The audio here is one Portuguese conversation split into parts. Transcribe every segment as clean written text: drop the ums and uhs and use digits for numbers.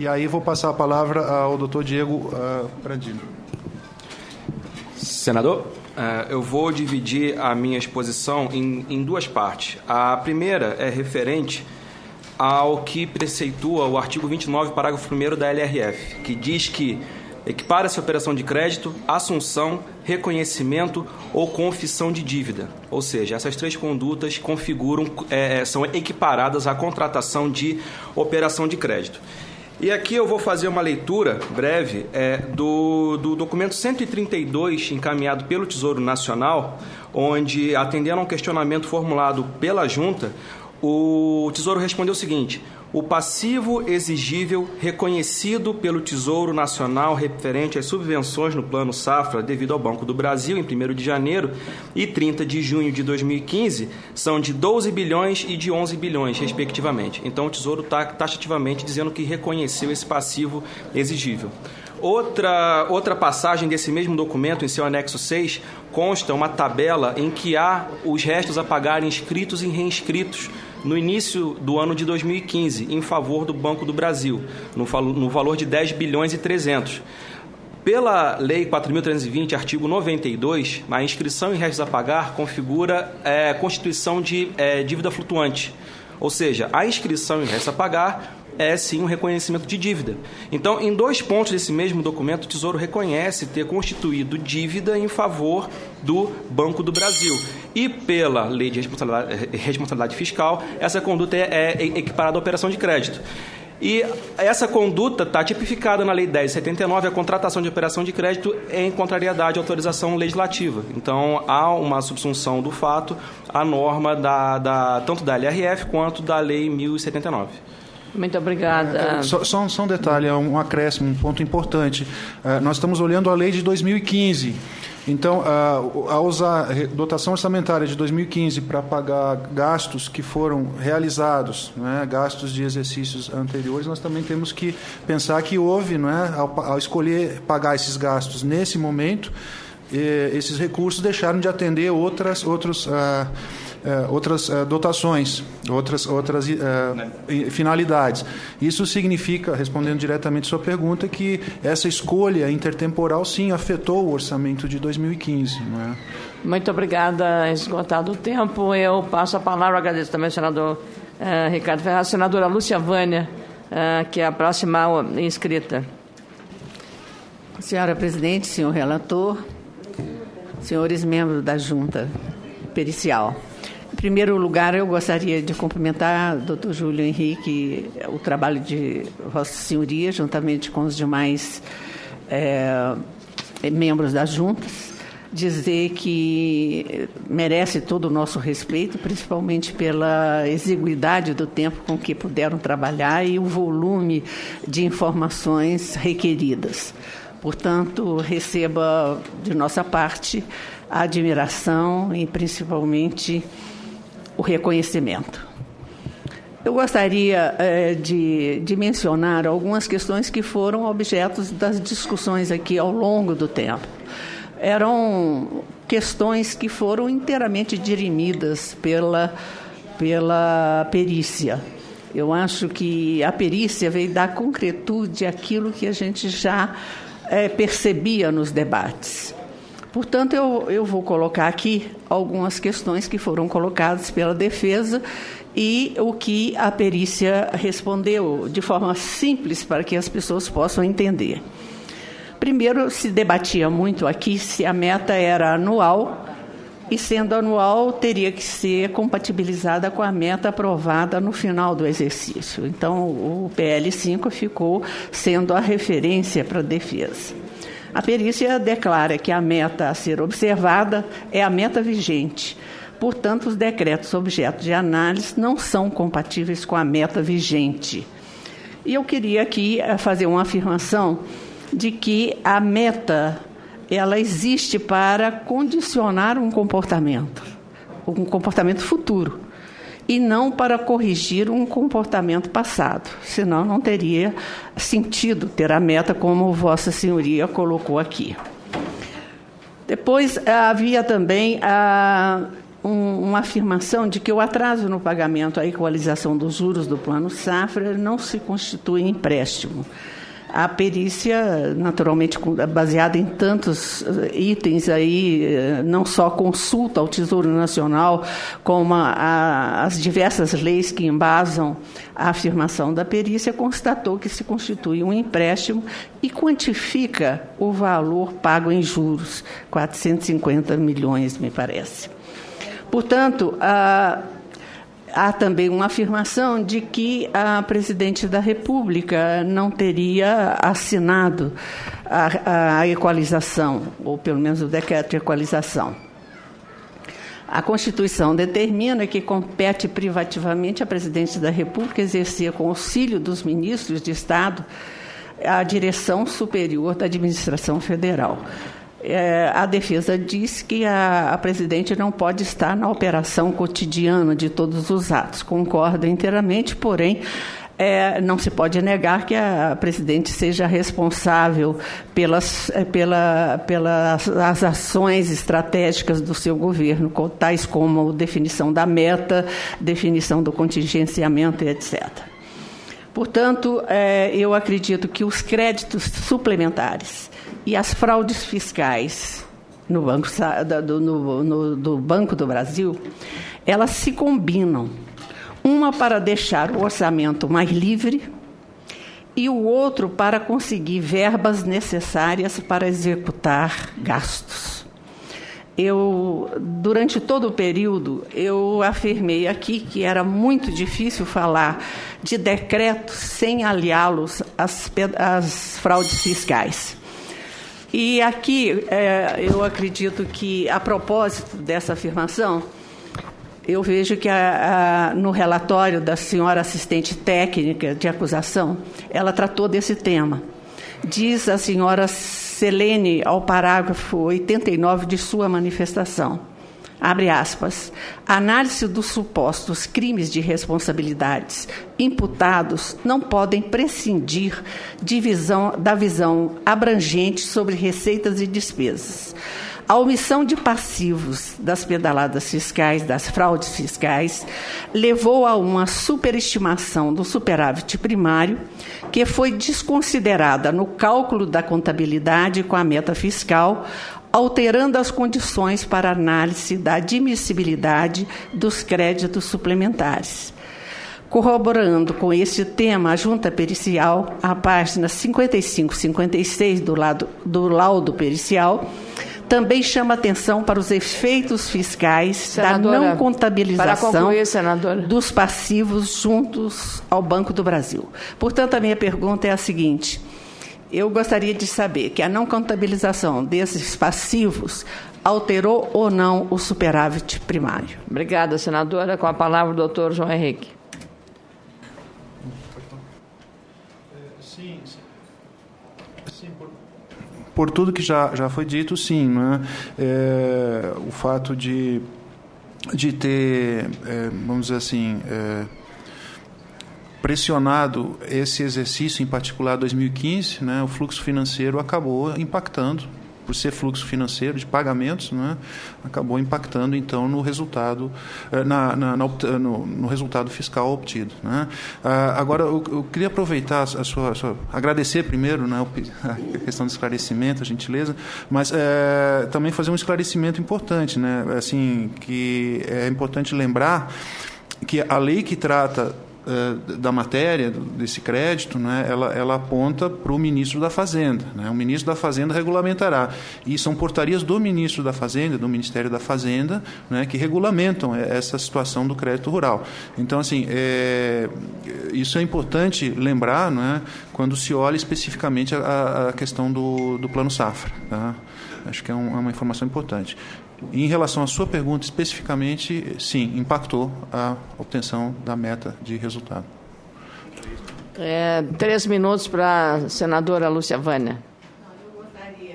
E aí vou passar a palavra ao doutor Diego Pradilho. Senador, eu vou dividir a minha exposição em duas partes. A primeira é referente ao que preceitua o artigo 29, parágrafo 1º da LRF, que diz que equipara-se a operação de crédito, assunção, reconhecimento ou confissão de dívida. Ou seja, essas três condutas são equiparadas à contratação de operação de crédito. E aqui eu vou fazer uma leitura breve do documento 132, encaminhado pelo Tesouro Nacional, onde, atendendo a um questionamento formulado pela Junta, o Tesouro respondeu o seguinte: o passivo exigível reconhecido pelo Tesouro Nacional referente às subvenções no Plano Safra devido ao Banco do Brasil em 1º de janeiro e 30 de junho de 2015 são de 12 bilhões e de 11 bilhões, respectivamente. Então, o Tesouro está taxativamente dizendo que reconheceu esse passivo exigível. Outra passagem desse mesmo documento, em seu anexo 6, consta uma tabela em que há os restos a pagar inscritos e reinscritos no início do ano de 2015, em favor do Banco do Brasil, no valor de 10 bilhões e 300. Pela Lei 4.320, artigo 92, a inscrição em restos a pagar configura constituição de dívida flutuante. Ou seja, a inscrição em restos a pagar é sim um reconhecimento de dívida. Então, em dois pontos desse mesmo documento, o Tesouro reconhece ter constituído dívida em favor do Banco do Brasil. E pela Lei de Responsabilidade Fiscal, essa conduta é equiparada à operação de crédito. E essa conduta está tipificada na Lei 10.79, a contratação de operação de crédito em contrariedade à autorização legislativa. Então, há uma subsunção do fato à norma tanto da LRF quanto da Lei 1.079. Muito obrigada. Só um detalhe, um acréscimo, um ponto importante. Nós estamos olhando a lei de 2015. Então, ao usar a dotação orçamentária de 2015 para pagar gastos que foram realizados, né, gastos de exercícios anteriores, nós também temos que pensar que houve, né, ao escolher pagar esses gastos nesse momento, esses recursos deixaram de atender outras dotações, outras finalidades. Isso significa, respondendo diretamente a sua pergunta, que essa escolha intertemporal, sim, afetou o orçamento de 2015. Não é? Muito obrigada. Esgotado o tempo, eu passo a palavra, agradeço também ao senador Ricardo Ferraz, senadora Lúcia Vânia, que é a próxima inscrita. Senhora presidente, senhor relator, senhores membros da Junta Pericial. Em primeiro lugar, eu gostaria de cumprimentar o doutor Júlio Henrique, o trabalho de Vossa Senhoria, juntamente com os demais membros das juntas, dizer que merece todo o nosso respeito, principalmente pela exiguidade do tempo com que puderam trabalhar e o volume de informações requeridas. Portanto, receba de nossa parte a admiração e, principalmente, o reconhecimento. Eu gostaria de mencionar algumas questões que foram objetos das discussões aqui ao longo do tempo. Eram questões que foram inteiramente dirimidas pela perícia. Eu acho que a perícia veio dar concretude àquilo que a gente já percebia nos debates. Portanto, eu vou colocar aqui algumas questões que foram colocadas pela defesa e o que a perícia respondeu de forma simples para que as pessoas possam entender. Primeiro, se debatia muito aqui se a meta era anual e, sendo anual, teria que ser compatibilizada com a meta aprovada no final do exercício. Então, o PL 5 ficou sendo a referência para a defesa. A perícia declara que a meta a ser observada é a meta vigente. Portanto, os decretos objeto de análise não são compatíveis com a meta vigente. E eu queria aqui fazer uma afirmação de que a meta ela existe para condicionar um comportamento futuro, e não para corrigir um comportamento passado. Senão não teria sentido ter a meta como Vossa Senhoria colocou aqui. Depois havia também uma afirmação de que o atraso no pagamento à equalização dos juros do Plano Safra não se constitui empréstimo. A perícia, naturalmente, baseada em tantos itens aí, não só consulta ao Tesouro Nacional, como as diversas leis que embasam a afirmação da perícia, constatou que se constitui um empréstimo e quantifica o valor pago em juros, 450 milhões, me parece. Portanto, há também uma afirmação de que a presidente da República não teria assinado a equalização, ou pelo menos o decreto de equalização. A Constituição determina que compete privativamente à presidente da República exercer, com auxílio dos ministros de Estado, a direção superior da administração federal. A defesa diz que a presidente não pode estar na operação cotidiana de todos os atos. Concordo inteiramente, porém, não se pode negar que a presidente seja responsável pelas ações estratégicas do seu governo, tais como definição da meta, definição do contingenciamento, etc. Portanto, eu acredito que os créditos suplementares e as fraudes fiscais do Banco do Brasil, elas se combinam, uma para deixar o orçamento mais livre e o outro para conseguir verbas necessárias para executar gastos. Durante todo o período, eu afirmei aqui que era muito difícil falar de decretos sem aliá-los às fraudes fiscais. E aqui, eu acredito que, a propósito dessa afirmação, eu vejo que no relatório da senhora assistente técnica de acusação, ela tratou desse tema. Diz a senhora Selene, ao parágrafo 89 de sua manifestação, abre aspas, a análise dos supostos crimes de responsabilidades imputados não podem prescindir da visão abrangente sobre receitas e despesas. A omissão de passivos das pedaladas fiscais, das fraudes fiscais, levou a uma superestimação do superávit primário, que foi desconsiderada no cálculo da contabilidade com a meta fiscal, alterando as condições para análise da admissibilidade dos créditos suplementares. Corroborando com esse tema, a Junta Pericial, a página 55 e 56 do laudo pericial, também chama atenção para os efeitos fiscais, senadora, da não contabilização dos passivos juntos ao Banco do Brasil. Portanto, a minha pergunta é a seguinte: eu gostaria de saber que a não contabilização desses passivos alterou ou não o superávit primário. Obrigada, senadora. Com a palavra o doutor João Henrique. Sim. Por tudo que já foi dito, sim. Né? O fato de ter, vamos dizer assim, pressionado esse exercício, em particular 2015, né, o fluxo financeiro acabou impactando, por ser fluxo financeiro de pagamentos, né, acabou impactando, então, no resultado, no resultado fiscal obtido. Né. Agora, eu queria aproveitar agradecer primeiro, né, a questão do esclarecimento, a gentileza, mas também fazer um esclarecimento importante, né, assim, que é importante lembrar que a lei que trata da matéria desse crédito, né, ela aponta para o ministro da Fazenda. Né? O ministro da Fazenda regulamentará. E são portarias do ministro da Fazenda, do Ministério da Fazenda, né, que regulamentam essa situação do crédito rural. Então, assim, isso é importante lembrar, né, quando se olha especificamente a questão do Plano Safra. Tá? Acho que é uma informação importante. Em relação à sua pergunta especificamente, sim, impactou a obtenção da meta de resultado. 3 minutos para a senadora Lúcia Vânia.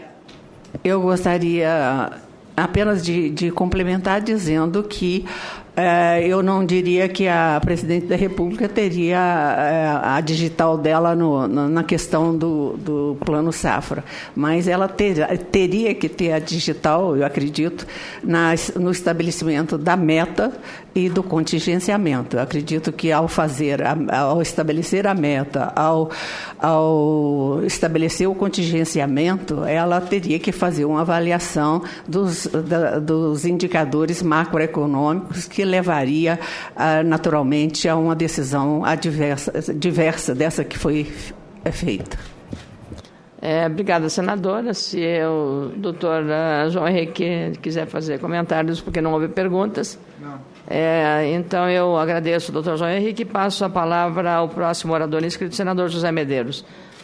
Eu gostaria apenas de complementar dizendo que Eu não diria que a presidente da República teria a digital dela na questão do Plano Safra, mas ela teria que ter a digital, eu acredito, no estabelecimento da meta e do contingenciamento. Eu acredito que ao estabelecer a meta, ao estabelecer o contingenciamento, ela teria que fazer uma avaliação dos indicadores macroeconômicos que levaria naturalmente a uma decisão diversa dessa que foi feita. Obrigada, senadora. Se o doutor João Henrique quiser fazer comentários, porque não houve perguntas. Não. Então, eu agradeço ao doutor João Henrique e passo a palavra ao próximo orador inscrito, senador José Medeiros.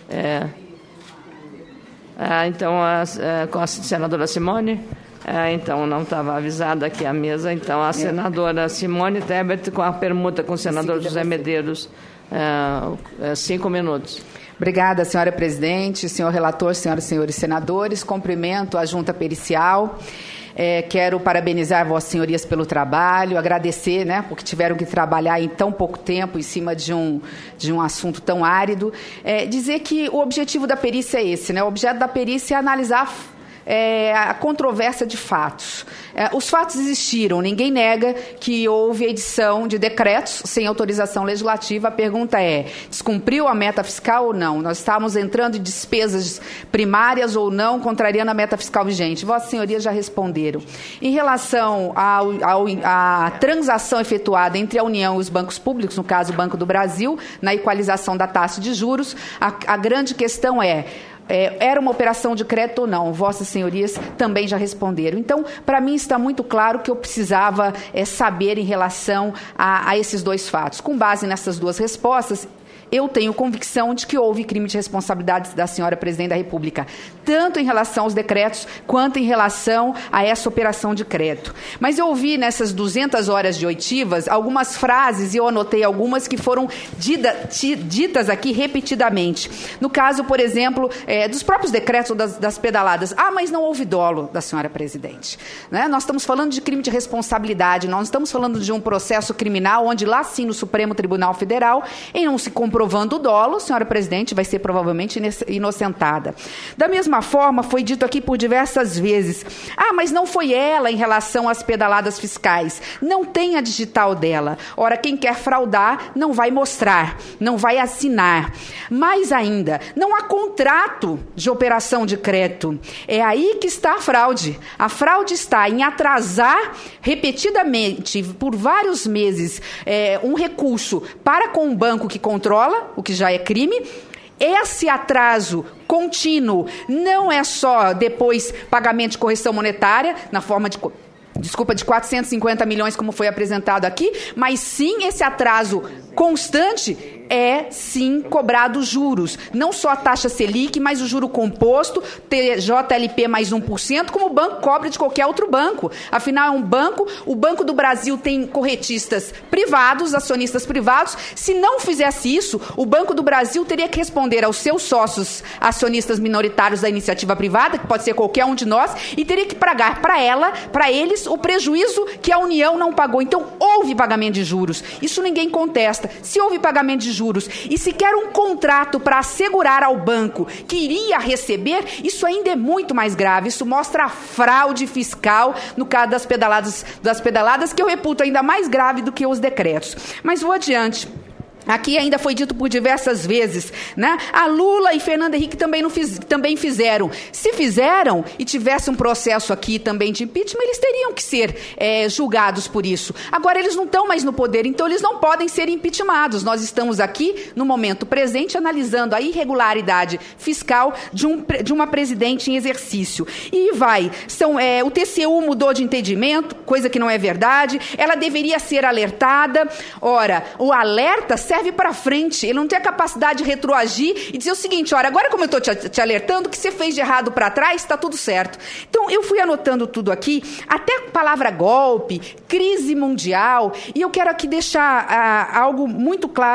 Então, com a senadora Simone. Então, não estava avisada aqui a mesa. Então, a senadora Simone Tebet, com a permuta com o senador José Medeiros, 5 minutos. Obrigada, senhora presidente, senhor relator, senhoras e senhores senadores. Cumprimento a junta pericial. Quero parabenizar vossas senhorias pelo trabalho, agradecer, porque tiveram que trabalhar em tão pouco tempo em cima de um assunto tão árido. Dizer que o objetivo da perícia é esse, o objeto da perícia é analisar a controvérsia de fatos. Os fatos existiram, ninguém nega que houve edição de decretos sem autorização legislativa. A pergunta é, descumpriu a meta fiscal ou não? Nós estávamos entrando em despesas primárias ou não, contrariando a meta fiscal vigente? Vossas senhorias já responderam. Em relação à transação efetuada entre a União e os bancos públicos, no caso o Banco do Brasil, na equalização da taxa de juros, a grande questão era uma operação de crédito ou não? Vossas senhorias também já responderam. Então, para mim está muito claro que eu precisava saber em relação a esses dois fatos. Com base nessas duas respostas, eu tenho convicção de que houve crime de responsabilidade da senhora presidente da República, tanto em relação aos decretos, quanto em relação a essa operação de crédito. Mas eu ouvi nessas 200 horas de oitivas algumas frases, e eu anotei algumas que foram ditas aqui repetidamente. No caso, por exemplo, dos próprios decretos das pedaladas. Mas não houve dolo da senhora presidente. Nós estamos falando de crime de responsabilidade, nós estamos falando de um processo criminal, onde lá sim no Supremo Tribunal Federal, em não se comprovando o dolo, a senhora presidente vai ser provavelmente inocentada. Da mesma forma, foi dito aqui por diversas vezes, mas não foi ela em relação às pedaladas fiscais. Não tem a digital dela. Ora, quem quer fraudar não vai mostrar, não vai assinar. Mais ainda, não há contrato de operação de crédito. É aí que está a fraude. A fraude está em atrasar repetidamente, por vários meses, um recurso para com um banco que controla, o que já é crime. Esse atraso contínuo não é só depois pagamento de correção monetária, na forma de 450 milhões, como foi apresentado aqui, mas sim esse atraso constante sim, cobrado juros. Não só a taxa Selic, mas o juro composto, TJLP mais 1%, como o banco cobra de qualquer outro banco. Afinal, é um banco, o Banco do Brasil tem corretistas privados, acionistas privados. Se não fizesse isso, o Banco do Brasil teria que responder aos seus sócios acionistas minoritários da iniciativa privada, que pode ser qualquer um de nós, e teria que pagar para eles, o prejuízo que a União não pagou. Então, houve pagamento de juros. Isso ninguém contesta. Se houve pagamento de juros e se quer um contrato para assegurar ao banco que iria receber, isso ainda é muito mais grave. Isso mostra a fraude fiscal no caso das pedaladas, que eu reputo ainda mais grave do que os decretos. Mas vou adiante. Aqui ainda foi dito por diversas vezes, A Lula e Fernando Henrique também fizeram. Se fizeram e tivesse um processo aqui também de impeachment, eles teriam que ser julgados por isso. Agora, eles não estão mais no poder, então eles não podem ser impeachmentados. Nós estamos aqui, no momento presente, analisando a irregularidade fiscal de uma presidente em exercício. E o TCU mudou de entendimento, coisa que não é verdade. Ela deveria ser alertada. Ora, o alerta serve para frente, ele não tem a capacidade de retroagir e dizer o seguinte, agora como eu estou te alertando, o que você fez de errado para trás, está tudo certo. Então, eu fui anotando tudo aqui, até a palavra golpe, crise mundial, e eu quero aqui deixar algo muito claro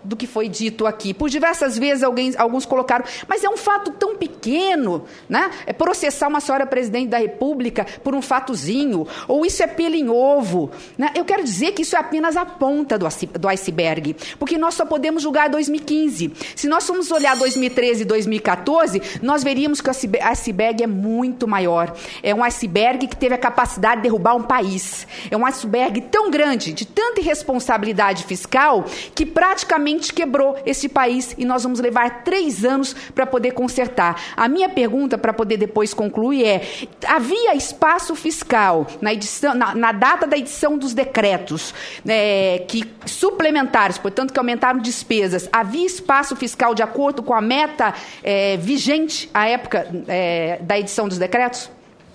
do que foi dito aqui. Por diversas vezes alguns colocaram, mas é um fato tão pequeno, né? É processar uma senhora presidente da República por um fatozinho, ou isso é pelo em ovo, né? Eu quero dizer que isso é apenas a ponta do iceberg, porque nós só podemos julgar 2015. Se nós formos olhar 2013 e 2014, nós veríamos que o iceberg é muito maior. É um iceberg que teve a capacidade de derrubar um país. É um iceberg tão grande, de tanta irresponsabilidade fiscal, que praticamente quebrou esse país e nós vamos levar 3 anos para poder consertar. A minha pergunta, para poder depois concluir, é: havia espaço fiscal na data da edição dos decretos que suplementares, portanto, que aumentaram despesas, havia espaço fiscal de acordo com a meta vigente à época da edição dos decretos?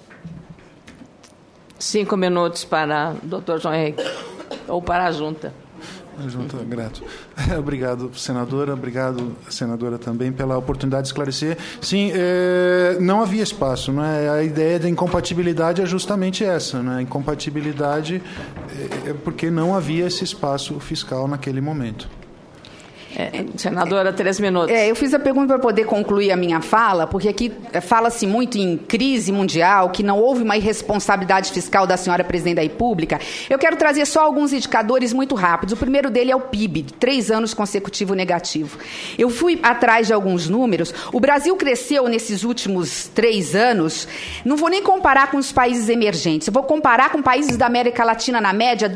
5 minutos para o doutor João Henrique, ou para a junta. Junto, grato. Obrigado, senadora. Obrigado, senadora, também pela oportunidade de esclarecer. Sim, não havia espaço. Não é? A ideia da incompatibilidade é justamente essa. Não é? A incompatibilidade é porque não havia esse espaço fiscal naquele momento. Senadora, 3 minutos. Eu fiz a pergunta para poder concluir a minha fala, porque aqui fala-se muito em crise mundial, que não houve uma irresponsabilidade fiscal da senhora presidente da República. Eu quero trazer só alguns indicadores muito rápidos. O primeiro dele é o PIB, 3 anos consecutivos negativo. Eu fui atrás de alguns números. O Brasil cresceu nesses últimos 3 anos, não vou nem comparar com os países emergentes, eu vou comparar com países da América Latina, na média,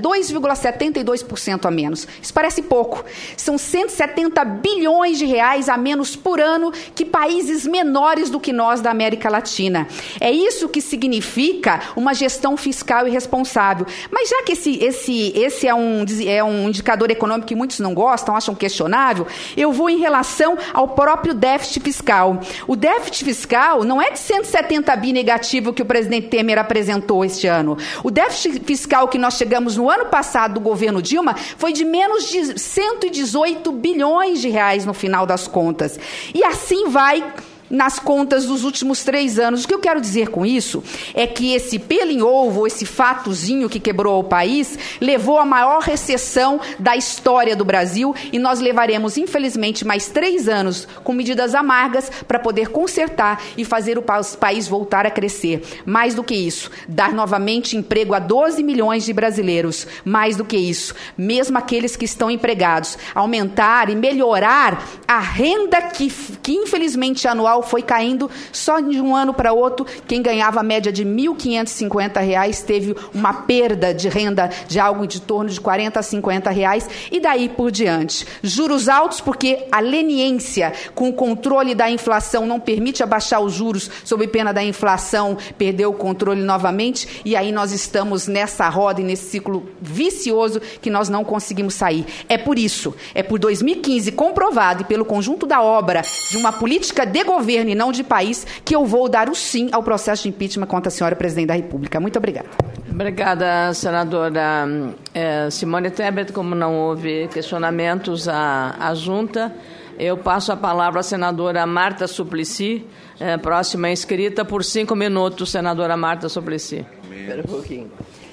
2,72% a menos. Isso parece pouco. São 170 bilhões de reais a menos por ano que países menores do que nós da América Latina. É isso que significa uma gestão fiscal irresponsável. Mas já que esse é um indicador econômico que muitos não gostam, acham questionável, eu vou em relação ao próprio déficit fiscal. O déficit fiscal não é de 170 bi negativo que o presidente Temer apresentou este ano. O déficit fiscal que nós chegamos no ano passado do governo Dilma foi de menos de 118 bilhões de reais no final das contas. E assim vai nas contas dos últimos 3 anos. O que eu quero dizer com isso é que esse pelo em ovo, esse fatozinho que quebrou o país, levou à maior recessão da história do Brasil e nós levaremos, infelizmente, mais 3 anos com medidas amargas para poder consertar e fazer o país voltar a crescer. Mais do que isso, dar novamente emprego a 12 milhões de brasileiros. Mais do que isso, mesmo aqueles que estão empregados, aumentar e melhorar a renda que infelizmente anual foi caindo só de um ano para outro. Quem ganhava a média de R$ 1.550 teve uma perda de renda de algo de torno de R$ 40 a R$ 50 e daí por diante. Juros altos porque a leniência com o controle da inflação não permite abaixar os juros sob pena da inflação perder o controle novamente e aí nós estamos nessa roda e nesse ciclo vicioso que nós não conseguimos sair. É por isso, é por 2015 comprovado e pelo conjunto da obra de uma política de governo e não de país, que eu vou dar o sim ao processo de impeachment contra a senhora presidente da República. Muito obrigada. Obrigada, senadora Simone Tebet. Como não houve questionamentos à junta, eu passo a palavra à senadora Marta Suplicy, próxima inscrita, por 5 minutos, senadora Marta Suplicy. Espera um pouquinho.